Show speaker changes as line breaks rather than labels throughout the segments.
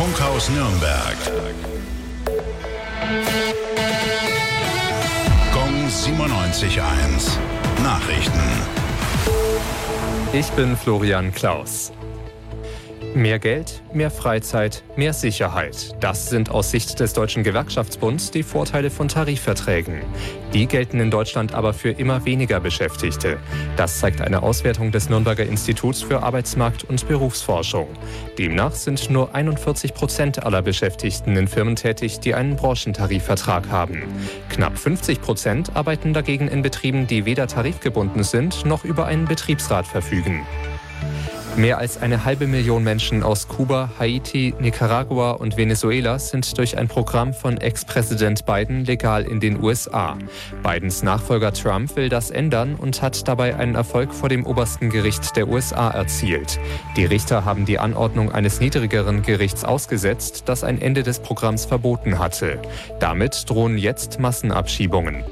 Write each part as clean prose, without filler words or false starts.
Funkhaus Nürnberg. Gong 97.1. Nachrichten.
Ich bin Florian Klaus. Mehr Geld, mehr Freizeit, mehr Sicherheit. Das sind aus Sicht des Deutschen Gewerkschaftsbunds die Vorteile von Tarifverträgen. Die gelten in Deutschland aber für immer weniger Beschäftigte. Das zeigt eine Auswertung des Nürnberger Instituts für Arbeitsmarkt- und Berufsforschung. Demnach sind nur 41% aller Beschäftigten in Firmen tätig, die einen Branchentarifvertrag haben. Knapp 50% arbeiten dagegen in Betrieben, die weder tarifgebunden sind, noch über einen Betriebsrat verfügen. Mehr als 500.000 Menschen aus Kuba, Haiti, Nicaragua und Venezuela sind durch ein Programm von Ex-Präsident Biden legal in den USA. Bidens Nachfolger Trump will das ändern und hat dabei einen Erfolg vor dem obersten Gericht der USA erzielt. Die Richter haben die Anordnung eines niedrigeren Gerichts ausgesetzt, das ein Ende des Programms verboten hatte. Damit drohen jetzt Massenabschiebungen.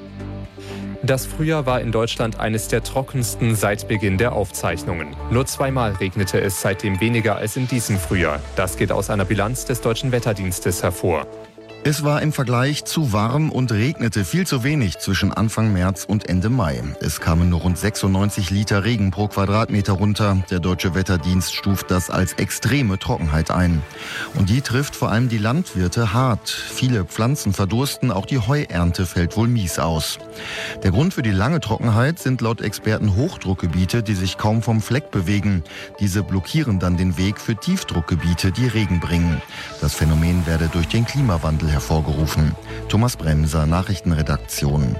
Das Frühjahr war in Deutschland eines der trockensten seit Beginn der Aufzeichnungen. Nur 2-mal regnete es seitdem weniger als in diesem Frühjahr. Das geht aus einer Bilanz des Deutschen Wetterdienstes hervor.
Es war im Vergleich zu warm und regnete viel zu wenig zwischen Anfang März und Ende Mai. Es kamen nur rund 96 Liter Regen pro Quadratmeter runter. Der Deutsche Wetterdienst stuft das als extreme Trockenheit ein. Und die trifft vor allem die Landwirte hart. Viele Pflanzen verdursten, auch die Heuernte fällt wohl mies aus. Der Grund für die lange Trockenheit sind laut Experten Hochdruckgebiete, die sich kaum vom Fleck bewegen. Diese blockieren dann den Weg für Tiefdruckgebiete, die Regen bringen. Das Phänomen werde durch den Klimawandel hervorgerufen. Thomas Bremser, Nachrichtenredaktion.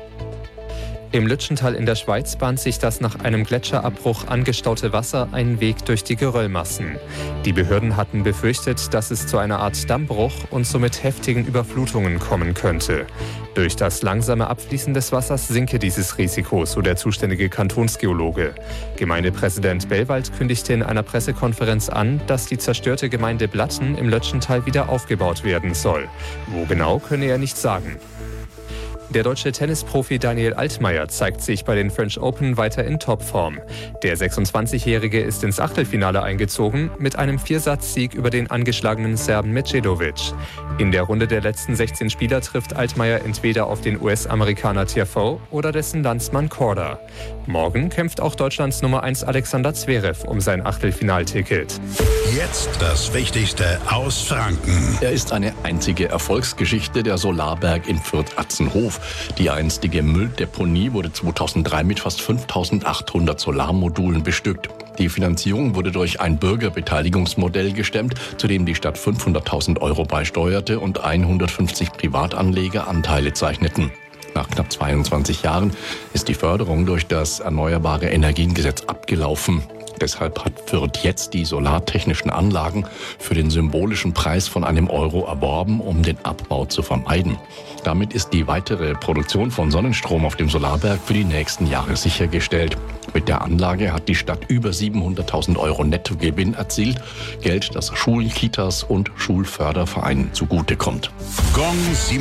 Im Lütschental in der Schweiz bahnt sich das nach einem Gletscherabbruch angestaute Wasser einen Weg durch die Geröllmassen. Die Behörden hatten befürchtet, dass es zu einer Art Dammbruch und somit heftigen Überflutungen kommen könnte. Durch das langsame Abfließen des Wassers sinke dieses Risiko, so der zuständige Kantonsgeologe. Gemeindepräsident Bellwald kündigte in einer Pressekonferenz an, dass die zerstörte Gemeinde Blatten im Lötschental wieder aufgebaut werden soll. Wo genau, könne er nicht sagen. Der deutsche Tennisprofi Daniel Altmaier zeigt sich bei den French Open weiter in Topform. Der 26-Jährige ist ins Achtelfinale eingezogen mit einem 4-Satz-Sieg über den angeschlagenen Serben Medjedovic. In der Runde der letzten 16 Spieler trifft Altmaier entweder auf den US-Amerikaner Tiafoe oder dessen Landsmann Korda. Morgen kämpft auch Deutschlands Nummer 1 Alexander Zverev um sein Achtelfinalticket.
Jetzt das Wichtigste aus Franken.
Er ist eine einzige Erfolgsgeschichte, der Solarberg in Fürth-Atzenhof. Die einstige Mülldeponie wurde 2003 mit fast 5.800 Solarmodulen bestückt. Die Finanzierung wurde durch ein Bürgerbeteiligungsmodell gestemmt, zu dem die Stadt 500.000 Euro beisteuerte und 150 Privatanleger Anteile zeichneten. Nach knapp 22 Jahren ist die Förderung durch das Erneuerbare Energiengesetz abgelaufen. Deshalb hat Fürth jetzt die solartechnischen Anlagen für den symbolischen Preis von €1 erworben, um den Abbau zu vermeiden. Damit ist die weitere Produktion von Sonnenstrom auf dem Solarberg für die nächsten Jahre sichergestellt. Mit der Anlage hat die Stadt über 700.000 Euro Nettogewinn erzielt. Geld, das Schulen, Kitas und Schulfördervereinen zugutekommt.
Gong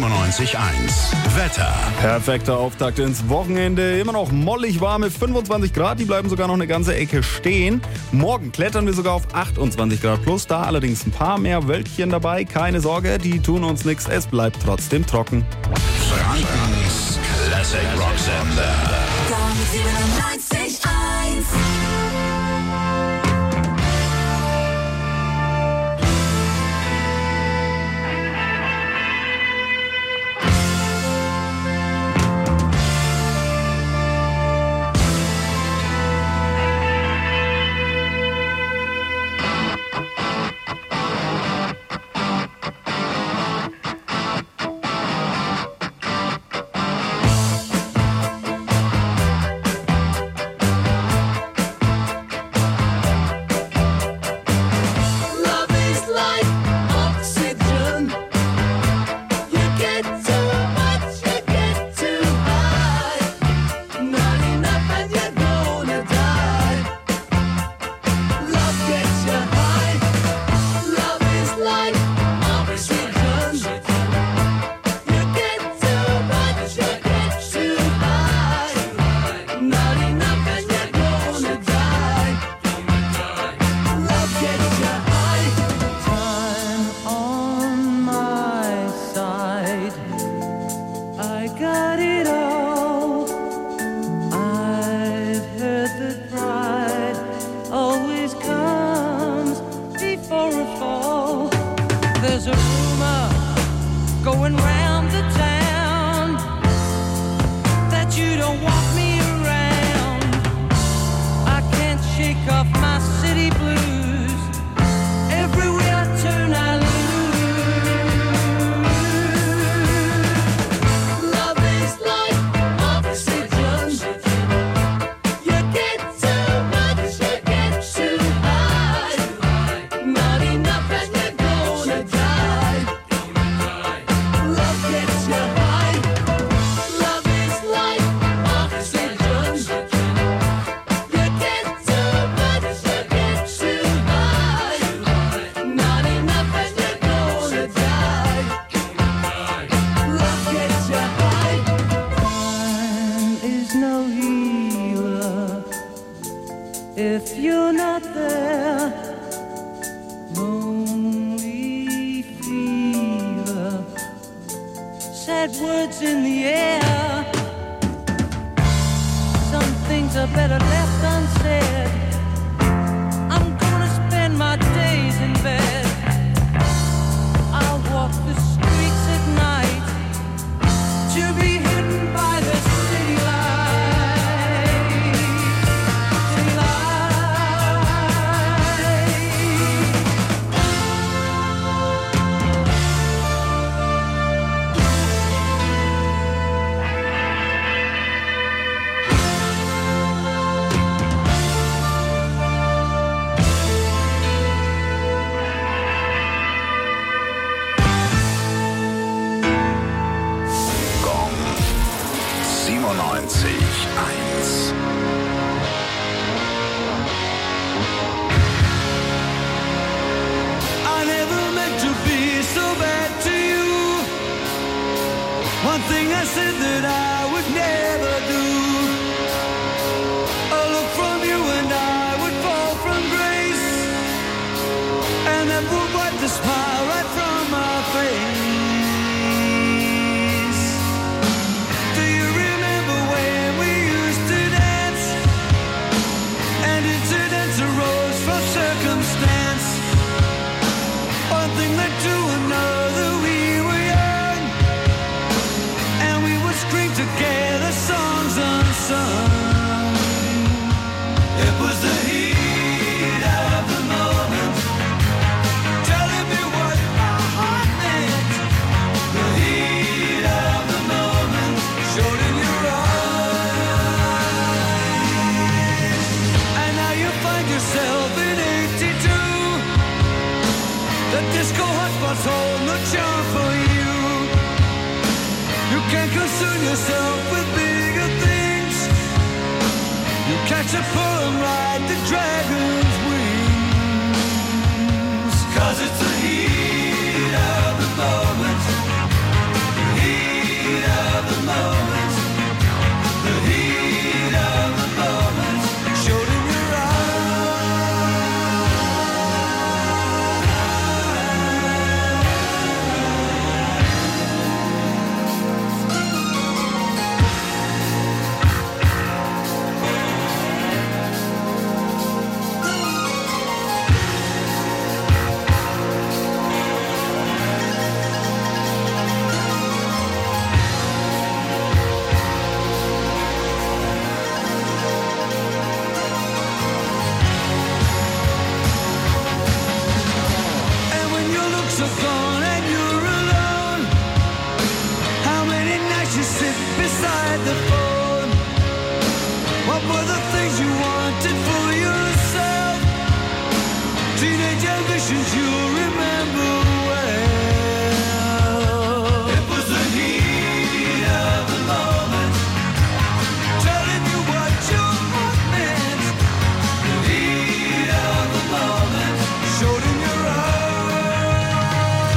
97.1. Wetter.
Perfekter Auftakt ins Wochenende. Immer noch mollig warme 25 Grad. Die bleiben sogar noch eine ganze Ecke stehen. Morgen klettern wir sogar auf 28 Grad plus. Da allerdings ein paar mehr Wölkchen dabei. Keine Sorge, die tun uns nichts. Es bleibt trotzdem trocken.
Frankens Classic Rocksender.
Gong 97.1.
There's a rumor going round the town that you don't want me around. I can't shake off my city blues. Everywhere I turn I lose. Love is like oxygen. You get too much, you get too high. Not enough and you're gonna die. Love gets you high. Love is like oxygen. You get too much, you get too high. Not enough and you're gonna die. Love gets you high. Time is no healer if you're not there. Lonely fever, sad words in the air. Some things are better left unsaid. I'm gonna spend my days in bed. I'll walk the streets at night to be hidden by the city lights. City
Gong 97.1.
I never meant to be so bad to you. One thing I said that I would never do. A look from you and I would fall from grace, and that would wipe the smile right from my face. Do you remember when we used to dance? And incidents arose from circumstance. One thing led to another, we were young, and we would scream together songs unsung. It was the heat of the moment, telling me what my heart meant. The heat of the moment showed in your eyes. And now you find yourself in 82. The disco hotspots hold no charm for you. You can't concern yourself with bigger things. You catch a poem like the dragon's wings. 'Cause it's the heat of the moment. The heat of the moment. The heat of the moment showed in your And when your looks are gone and you're alone, how many nights you sit beside the phone? What were the things you wanted for yourself? Teenage ambitions you remember well. It was the heat of the moment, telling you what your heart meant. The heat of the moment showed in your eyes.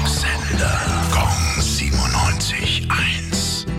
Sender Gong 97.1.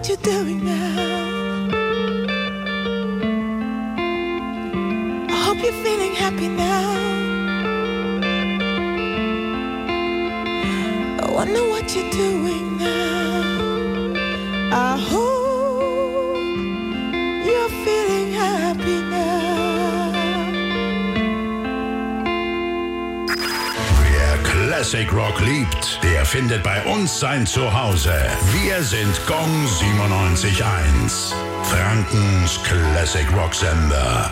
what you're doing now. I hope you're feeling happy now. I wonder what you're doing now. I hope you're feeling happy now.
Wer Classic Rock liebt, der findet bei uns sein Zuhause. Wir sind Gong 97.1, Frankens Classic Rock Sender.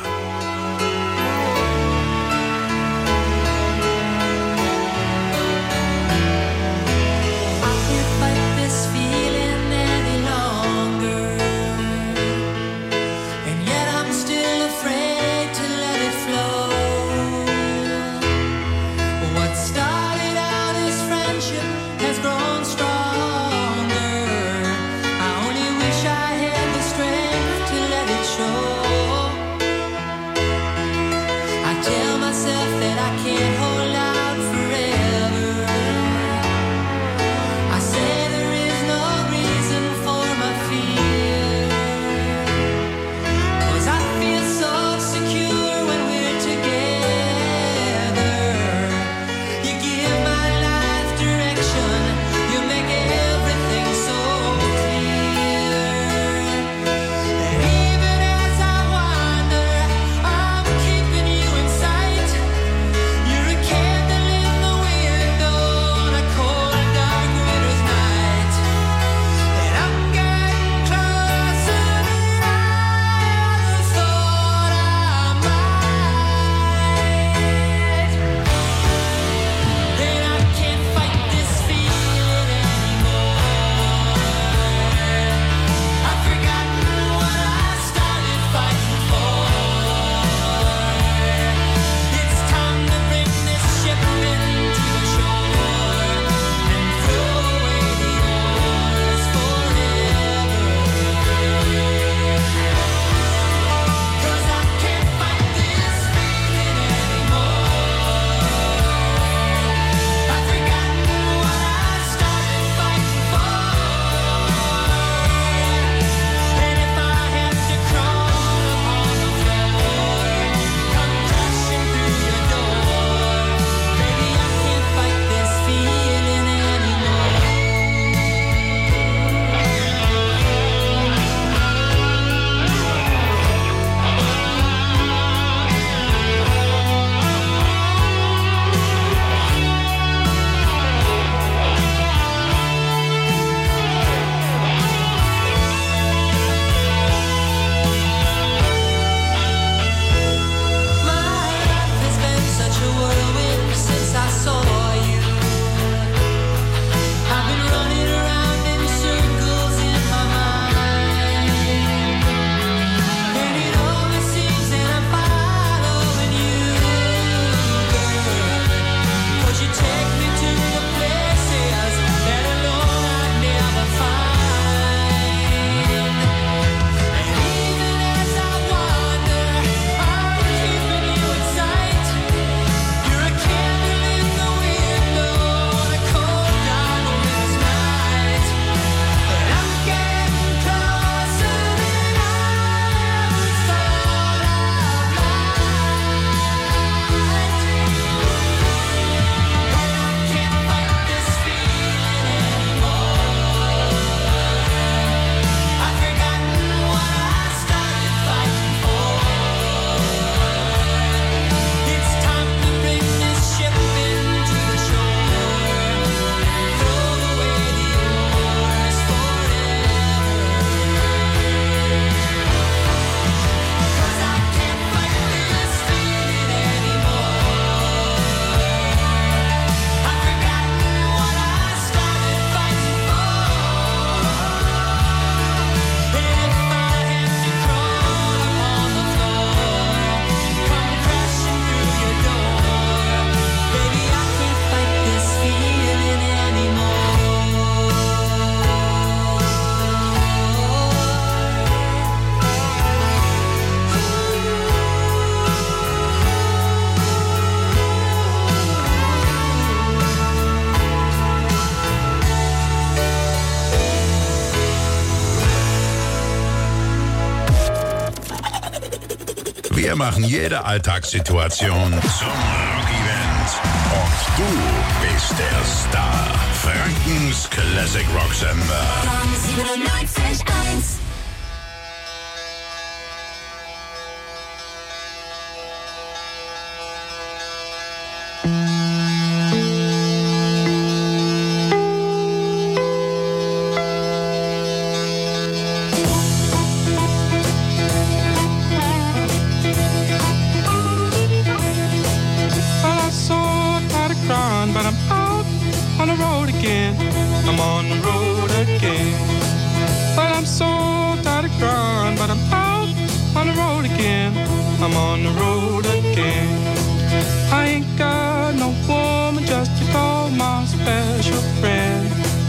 Wir machen jede Alltagssituation zum Rock-Event. Und du bist der Star. Frankens Classic Rock Sender.
Gong 97.1.
I'm on the road again. I ain't got no woman just to call my special friend.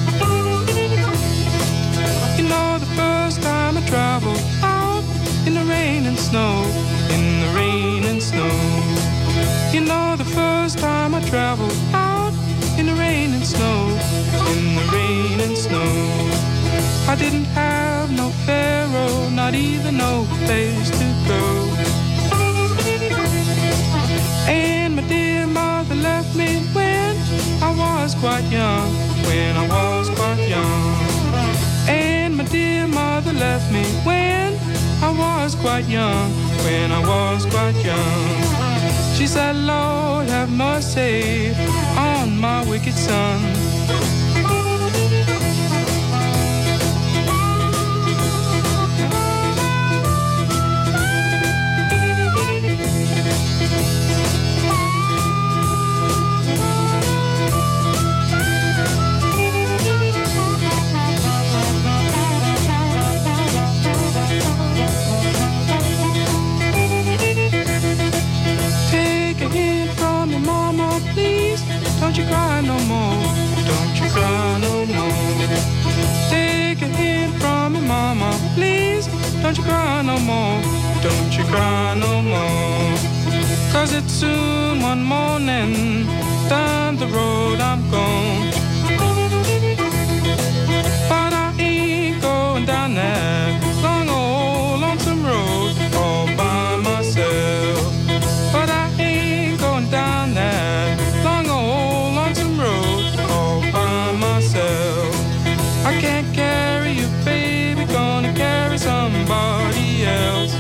You know the first time I traveled out in the rain and snow, in the rain and snow. You know the first time I traveled out in the rain and snow, in the rain and snow. I didn't have no pharaoh, not even no place to go. And my dear mother left me when I was quite young, when I was quite young. And my dear mother left me when I was quite young, when I was quite young. She said, Lord, have mercy on my wicked son. Don't you cry no more, don't you cry no more. Take a hint from me, mama, please. Don't you cry no more, don't you cry no more. Cause it's soon one morning, down the road I'm gone. But I ain't going down that long old lonesome road all by myself. But I ain't going down that long old lonesome road all by myself. I can't carry you, baby, gonna carry somebody else.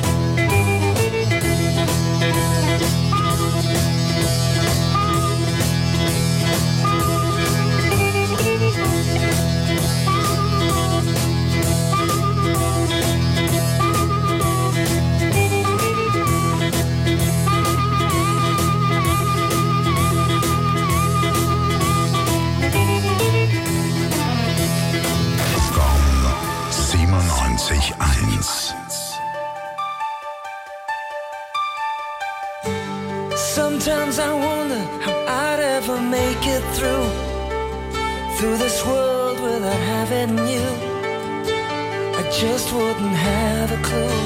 Sometimes I wonder how I'd ever make it through this world without having you. I just wouldn't have a clue.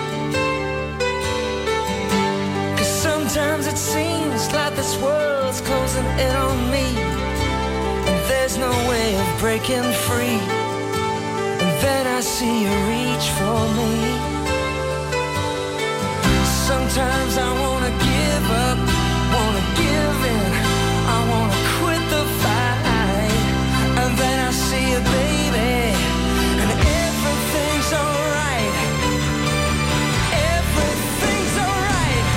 'Cause sometimes it seems like this world's closing in on me, and there's no way of breaking free. And then I see you reach for me. Sometimes I wanna give up, wanna give in, I wanna quit the fight. And then I see you, baby, and everything's alright. Everything's alright.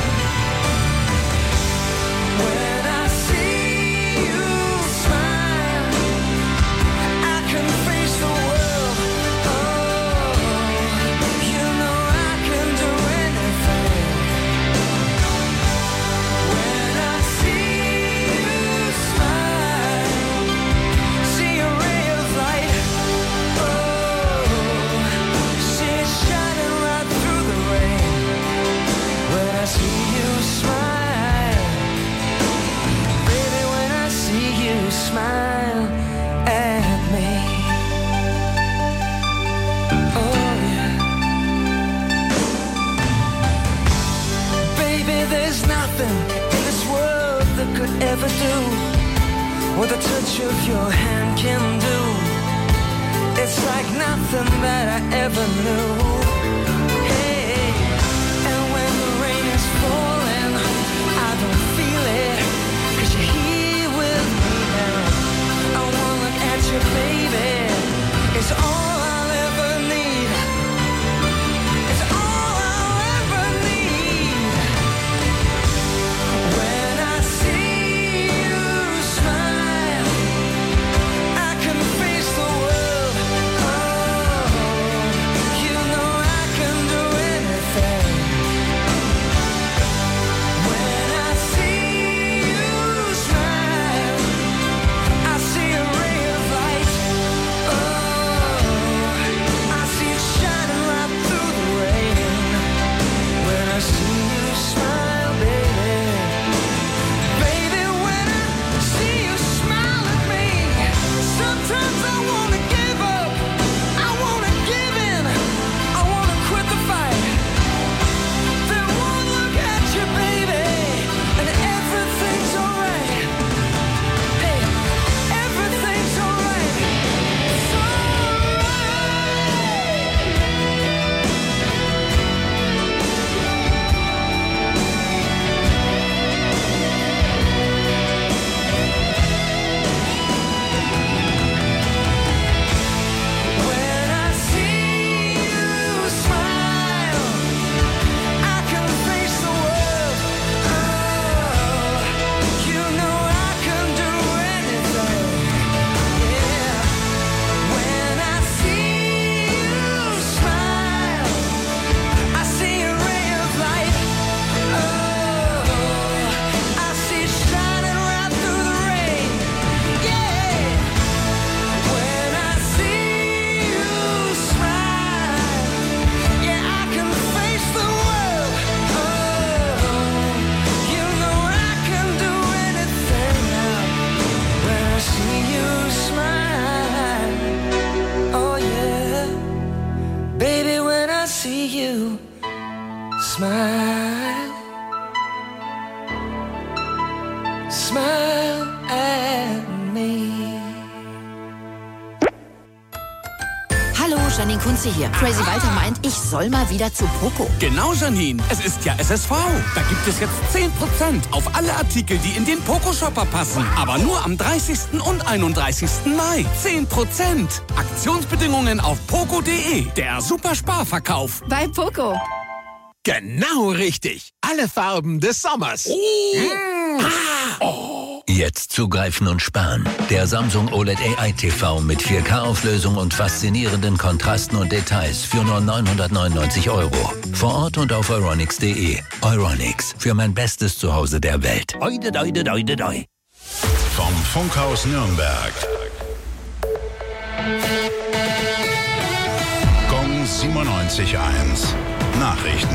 When I see you smile, I can face the world. Oh, you know I can do anything. When I see you smile, see a ray of light. Oh, see it shining right through the rain. When I see you smile, baby, when I see you smile at me. Oh yeah. Baby, there's nothing in this world that could ever do what the touch of your hand can do. It's like nothing that I ever knew. Hey, and when the rain is is all I'll ever need. It's all I'll ever need. When I see you smile, I can face the world. Oh, you know I can do anything. When I see you smile, I see a ray of light. Oh, I see it shining right through the rain. When I see you smile, baby, baby, when I see you smile at me, sometimes I wanna give up, I wanna give in, I wanna quit the fight. Then one look at you, baby, and everything's alright. Hey, everything's alright. It's when I see you smile, I can face the world. Oh, you know I can do anything. Yeah. When I see you smile, I see a ray of light. Oh, I see it shining right through the rain. Yeah. When I see you smile, yeah, I can face the world. Oh, you know I can do anything now. When I see you smile, oh yeah, baby, when I see you smile, smile at me.
Hallo, Janine Kunze hier. Crazy Walter meint, ich soll mal wieder zu Poco.
Genau, Janine. Es ist ja SSV. Da gibt es jetzt 10% auf alle Artikel, die in den Poco-Shopper passen. Aber nur am 30. und 31. Mai. 10%. Aktionsbedingungen auf poco.de. Der Supersparverkauf.
Bei Poco.
Genau richtig. Alle Farben des Sommers.
Jetzt zugreifen und sparen. Der Samsung OLED AI TV mit 4K-Auflösung und faszinierenden Kontrasten und Details für nur 999 €. Vor Ort und auf euronics.de. Euronics, für mein bestes Zuhause der Welt. Oide, doide, doide, doi.
Vom Funkhaus Nürnberg. Gong 97.1. Nachrichten.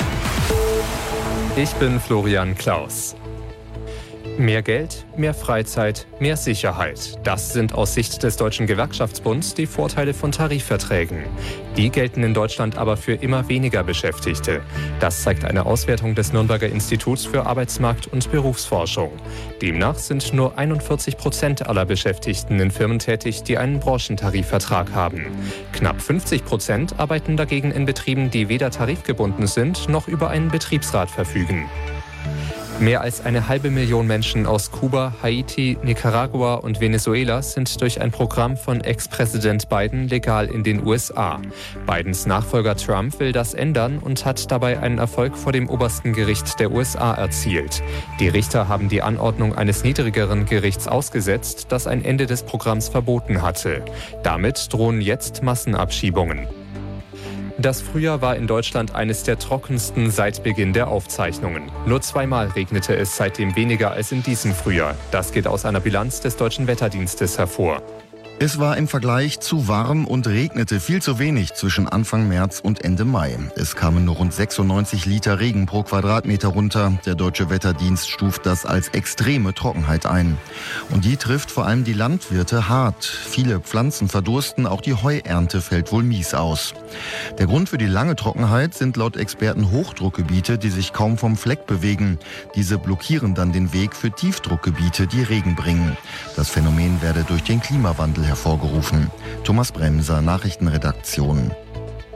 Ich bin Florian Klaus. Mehr Geld, mehr Freizeit, mehr Sicherheit. Das sind aus Sicht des Deutschen Gewerkschaftsbunds die Vorteile von Tarifverträgen. Die gelten in Deutschland aber für immer weniger Beschäftigte. Das zeigt eine Auswertung des Nürnberger Instituts für Arbeitsmarkt- und Berufsforschung. Demnach sind nur 41% aller Beschäftigten in Firmen tätig, die einen Branchentarifvertrag haben. Knapp 50% arbeiten dagegen in Betrieben, die weder tarifgebunden sind, noch über einen Betriebsrat verfügen. Mehr als 500.000 Menschen aus Kuba, Haiti, Nicaragua und Venezuela sind durch ein Programm von Ex-Präsident Biden legal in den USA. Bidens Nachfolger Trump will das ändern und hat dabei einen Erfolg vor dem obersten Gericht der USA erzielt. Die Richter haben die Anordnung eines niedrigeren Gerichts ausgesetzt, das ein Ende des Programms verboten hatte. Damit drohen jetzt Massenabschiebungen. Das Frühjahr war in Deutschland eines der trockensten seit Beginn der Aufzeichnungen. Nur 2-mal regnete es seitdem weniger als in diesem Frühjahr. Das geht aus einer Bilanz des Deutschen Wetterdienstes hervor.
Es war im Vergleich zu warm und regnete viel zu wenig zwischen Anfang März und Ende Mai. Es kamen nur rund 96 Liter Regen pro Quadratmeter runter. Der Deutsche Wetterdienst stuft das als extreme Trockenheit ein. Und die trifft vor allem die Landwirte hart. Viele Pflanzen verdursten, auch die Heuernte fällt wohl mies aus. Der Grund für die lange Trockenheit sind laut Experten Hochdruckgebiete, die sich kaum vom Fleck bewegen. Diese blockieren dann den Weg für Tiefdruckgebiete, die Regen bringen. Das Phänomen werde durch den Klimawandel hervorgerufen. Thomas Bremser, Nachrichtenredaktion.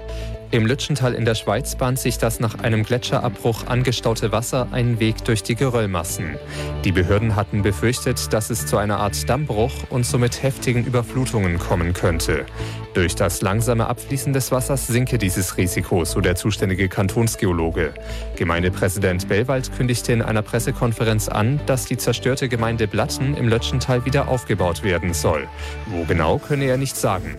Im Lütschental in der Schweiz bahnt sich das nach einem Gletscherabbruch angestaute Wasser einen Weg durch die Geröllmassen. Die Behörden hatten befürchtet, dass es zu einer Art Dammbruch und somit heftigen Überflutungen kommen könnte. Durch das langsame Abfließen des Wassers sinke dieses Risiko, so der zuständige Kantonsgeologe. Gemeindepräsident Bellwald kündigte in einer Pressekonferenz an, dass die zerstörte Gemeinde Blatten im Lötschental wieder aufgebaut werden soll. Wo genau, könne er nicht sagen.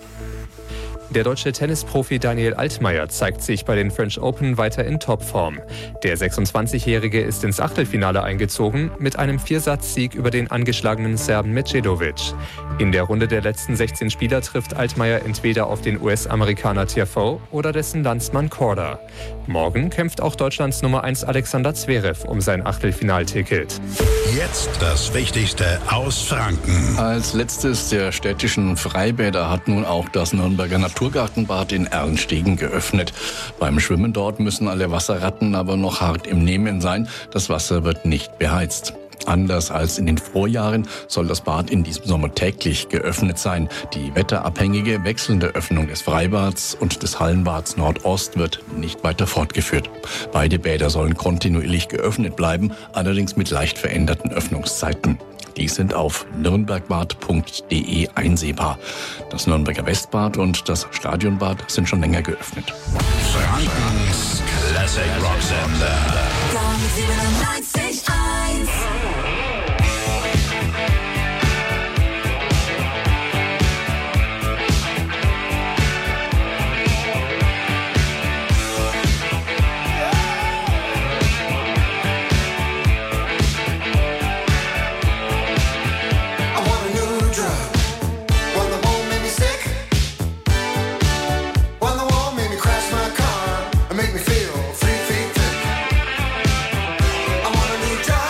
Der deutsche Tennisprofi Daniel Altmaier zeigt sich bei den French Open weiter in Topform. Der 26-Jährige ist ins Achtelfinale eingezogen mit einem Viersatzsieg über den angeschlagenen Serben Medjedovic. In der Runde der letzten 16 Spieler trifft Altmaier entweder auf den US-Amerikaner Tiafoe oder dessen Landsmann Korda. Morgen kämpft auch Deutschlands Nummer 1 Alexander Zverev um sein Achtelfinalticket.
Jetzt das Wichtigste aus Franken.
Als letztes der städtischen Freibäder hat nun auch das Nürnberger Naturgartenbad in Erlenstegen geöffnet. Beim Schwimmen dort müssen alle Wasserratten aber noch hart im Nehmen sein. Das Wasser wird nicht beheizt. Anders als in den Vorjahren soll das Bad in diesem Sommer täglich geöffnet sein. Die wetterabhängige wechselnde Öffnung des Freibads und des Hallenbads Nordost wird nicht weiter fortgeführt. Beide Bäder sollen kontinuierlich geöffnet bleiben, allerdings mit leicht veränderten Öffnungszeiten. Die sind auf nürnbergbad.de einsehbar. Das Nürnberger Westbad und das Stadionbad sind schon länger geöffnet.
Frankens Classic Rock Sender.
Gong 97.1.
Make me feel 3 feet thick. I want a new job.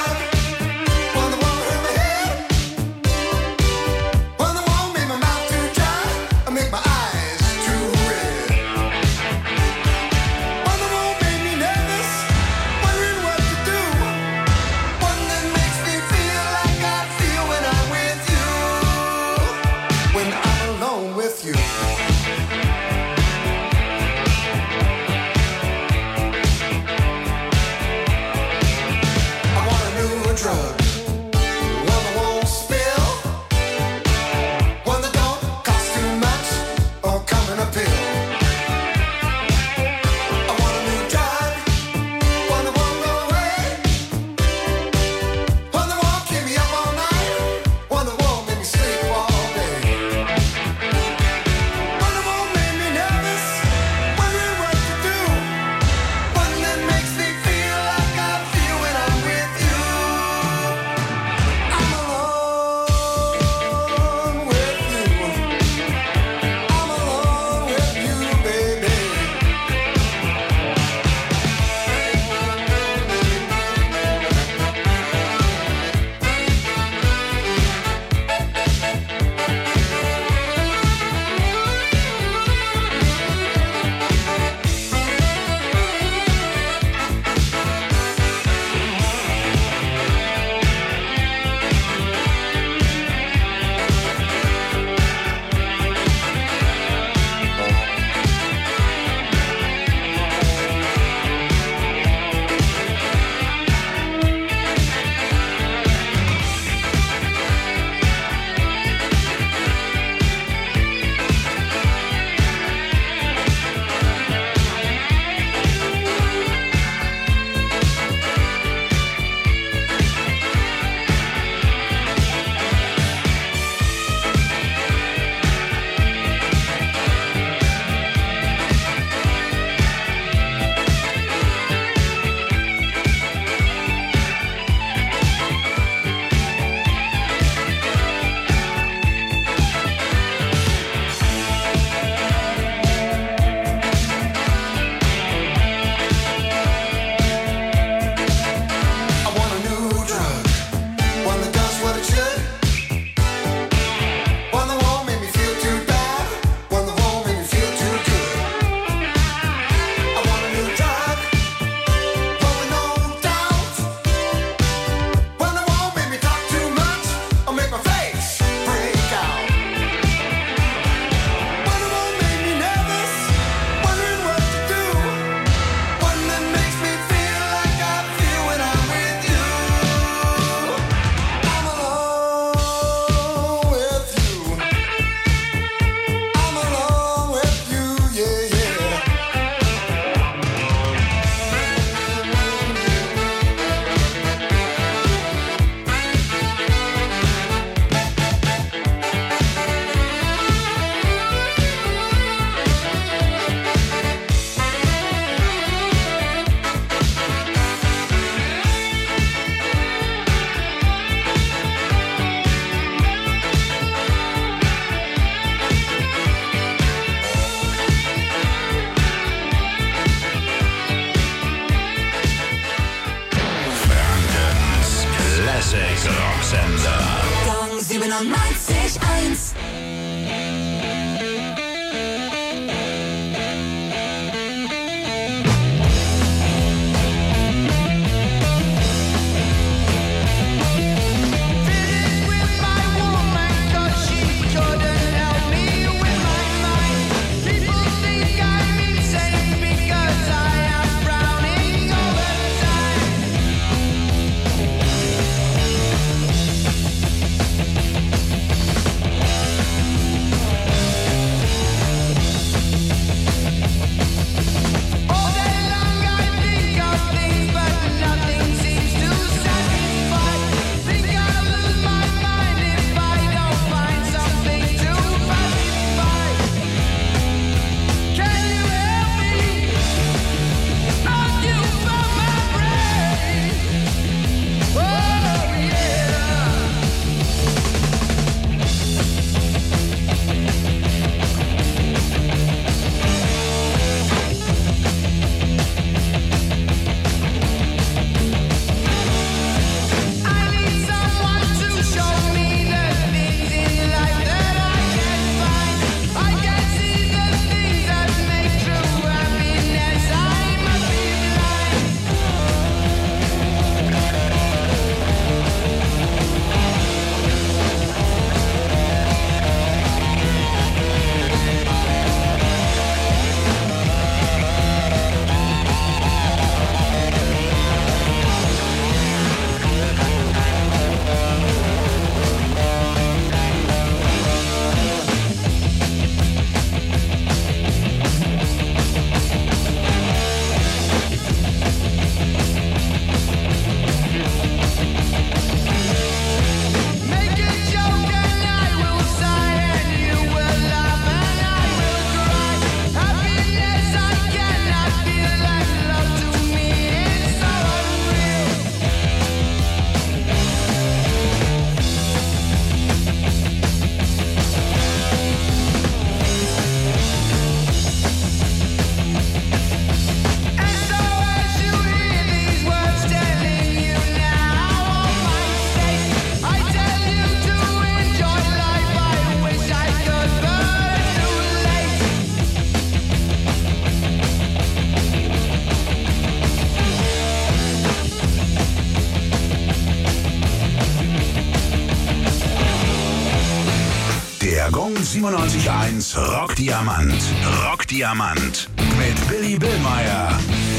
97.1.
Der Gong 97.1 Rockdiamant. Rockdiamant mit Billy Billmeyer.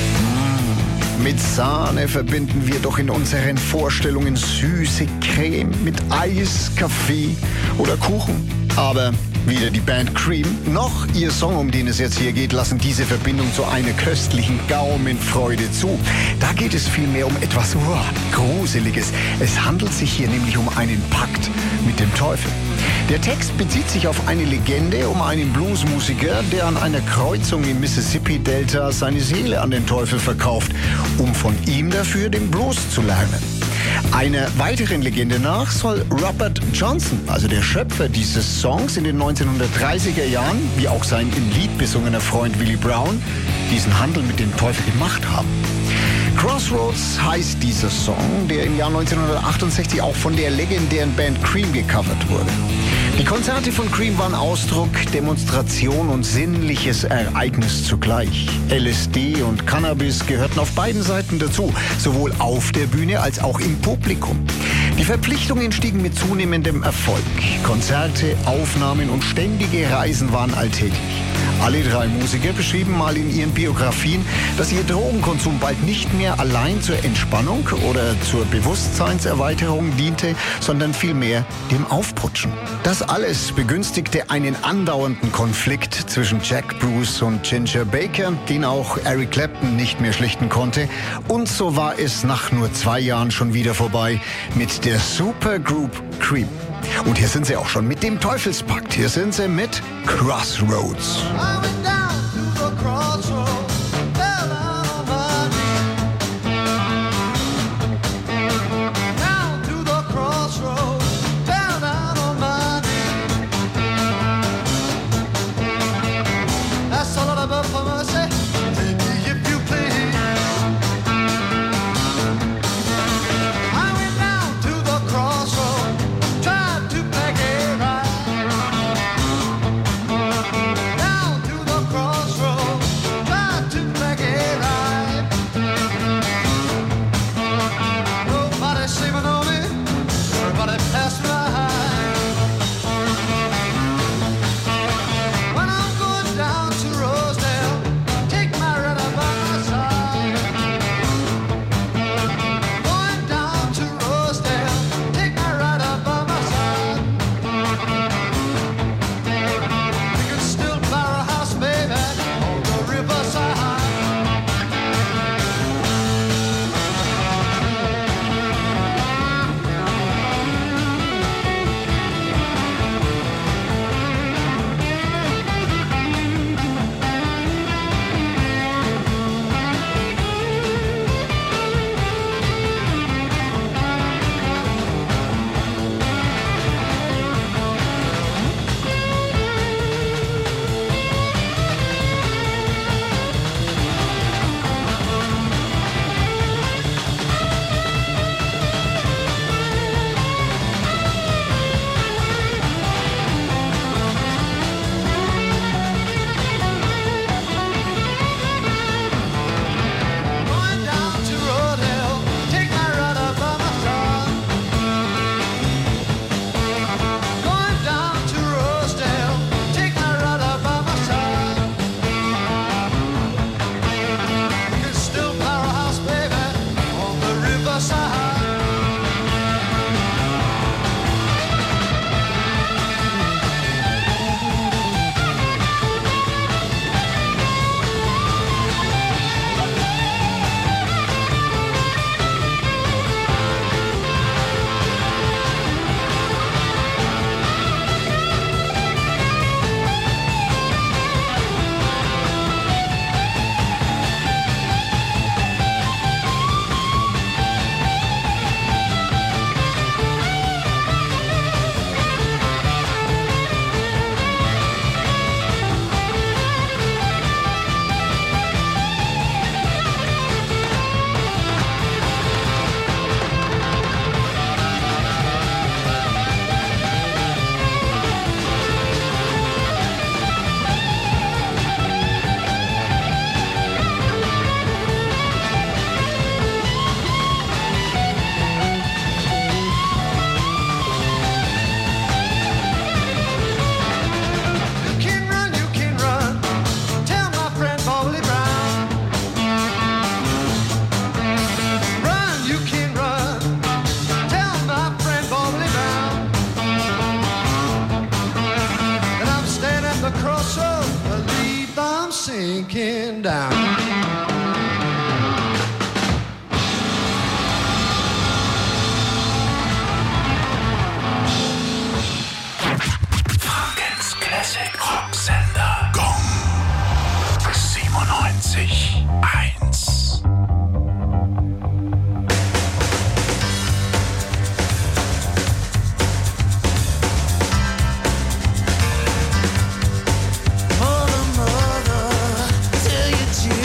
Mit Sahne verbinden wir doch in unseren Vorstellungen süße Creme mit Eis, Kaffee oder Kuchen. Aber weder die Band Cream noch ihr Song, um den es jetzt hier geht, lassen diese Verbindung zu einer köstlichen Gaumenfreude zu. Da geht es vielmehr um etwas Gruseliges. Es handelt sich hier nämlich um einen Pakt mit dem Teufel. Der Text bezieht sich auf eine Legende um einen Bluesmusiker, der an einer Kreuzung im Mississippi-Delta seine Seele an den Teufel verkauft, um von ihm dafür den Blues zu lernen. Einer weiteren Legende nach soll Robert Johnson, also der Schöpfer dieses Songs in den 1930er Jahren, wie auch sein im Lied besungener Freund Willie Brown, diesen Handel mit dem Teufel gemacht haben. Crossroads heißt dieser Song, der im Jahr 1968 auch von der legendären Band Cream gecovert wurde. Die Konzerte von Cream waren Ausdruck, Demonstration und sinnliches Ereignis zugleich. LSD und Cannabis gehörten auf beiden Seiten dazu, sowohl auf der Bühne als auch im Publikum. Die Verpflichtungen stiegen mit zunehmendem Erfolg. Konzerte, Aufnahmen und ständige Reisen waren alltäglich. Alle drei Musiker beschrieben mal in ihren Biografien, dass ihr Drogenkonsum bald nicht mehr allein zur Entspannung oder zur Bewusstseinserweiterung diente, sondern vielmehr dem Aufputschen. Das alles begünstigte einen andauernden Konflikt zwischen Jack Bruce und Ginger Baker, den auch Eric Clapton nicht mehr schlichten konnte. Und so war es nach nur 2 Jahren schon wieder vorbei mit der Supergroup Cream. Und hier sind sie auch schon mit dem Teufelspakt. Hier sind sie mit Crossroads.
Back
sinking down.
Frankens Classic Rock Sender. Gong 97.1.
Mother, tell your children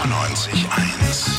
97.1.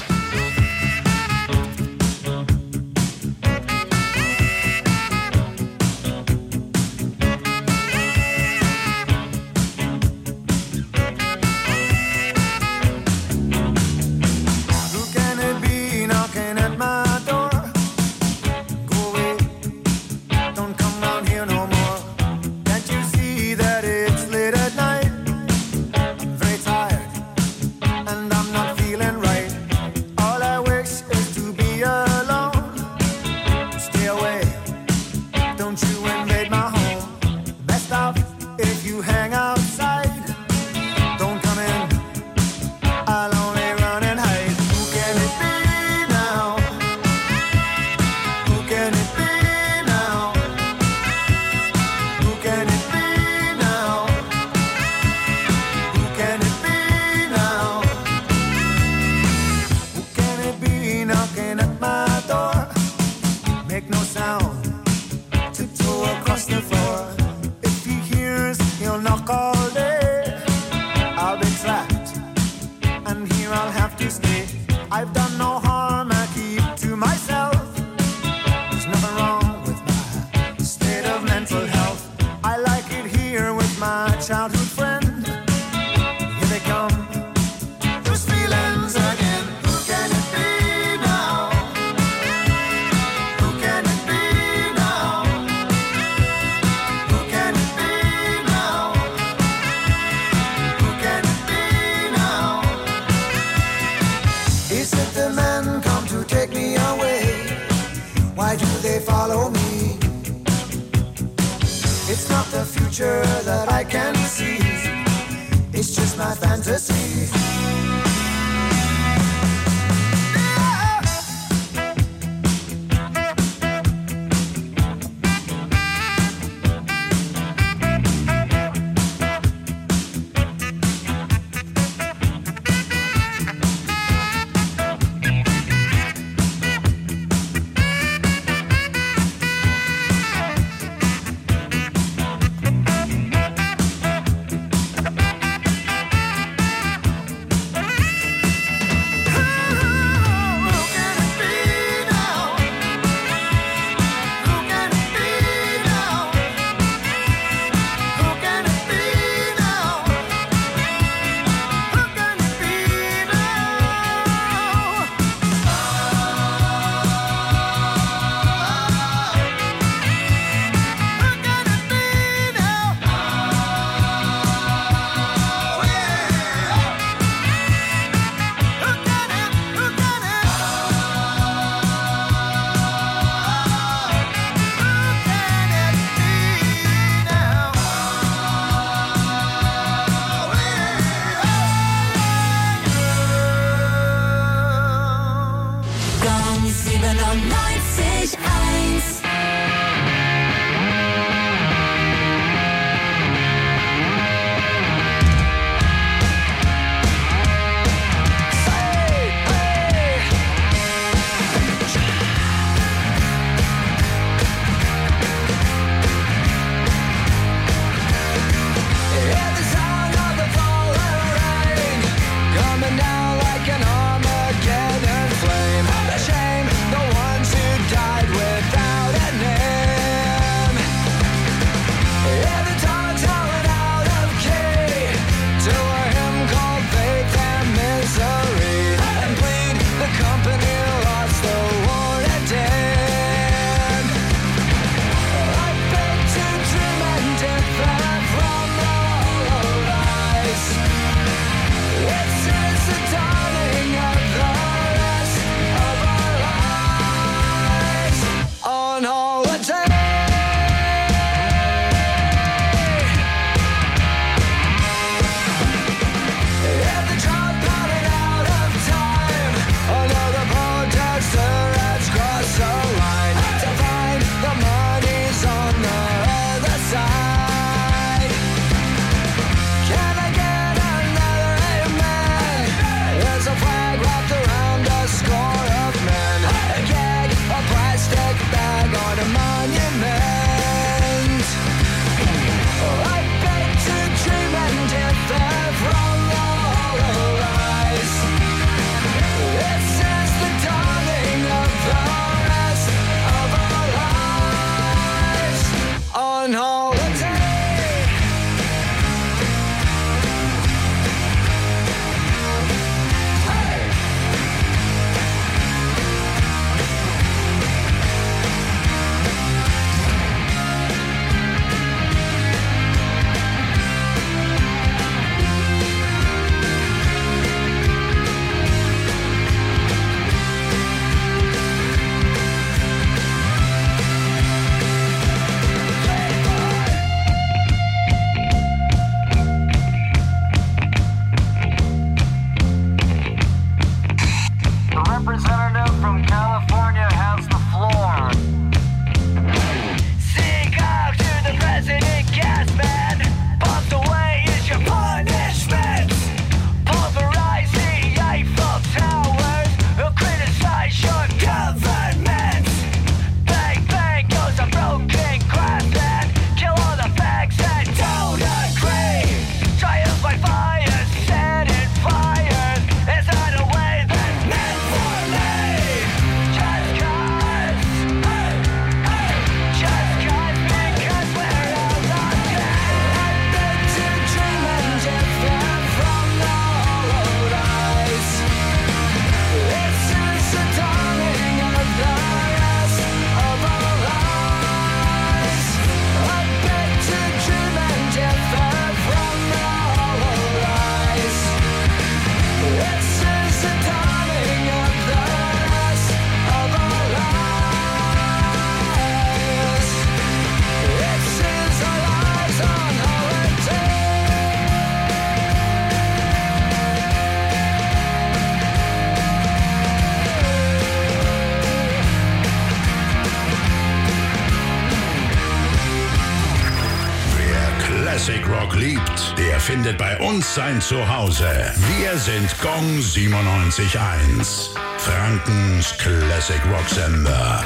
findet bei uns sein Zuhause. Wir sind Gong 97.1. Frankens Classic Rock Sender.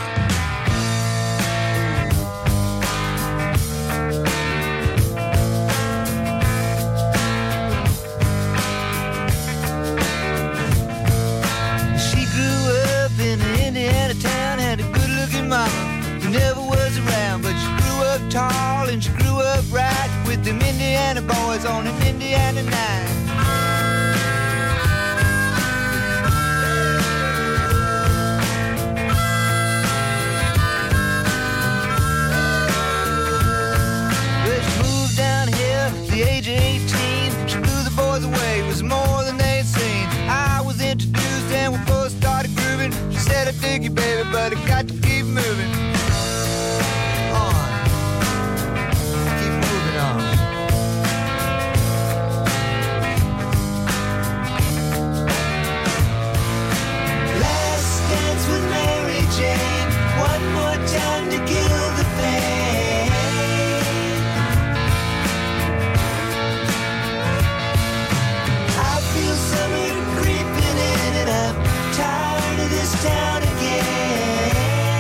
She grew up in an Indiana town, had a good-looking mama who never was around, but she grew up tall and she grew up right with them Indiana boys on an Indiana night. Well, she moved down here at the age of 18. She blew the boys away, it was more than they'd seen. I was introduced and we both started grooving. She said, I dig you, baby, but I got to keep moving on. Keep moving on. Last dance with Mary Jane. One more time to kill the pain. I feel summer creeping in and I'm tired of this town again.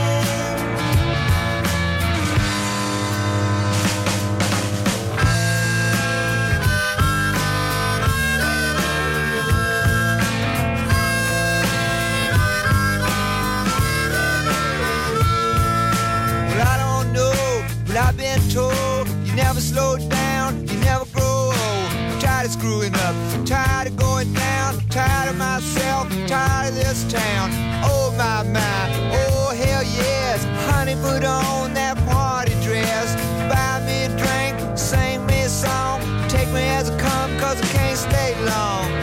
Well, I don't know, but I've been told you never slow down, you never grow old. I'm tired of screwing up, tired of going down, tired of myself, tired of this town. Oh my, oh hell yes. Honey, put on that party dress, buy me a drink, sing me a song, take me as I come, cause I can't stay long.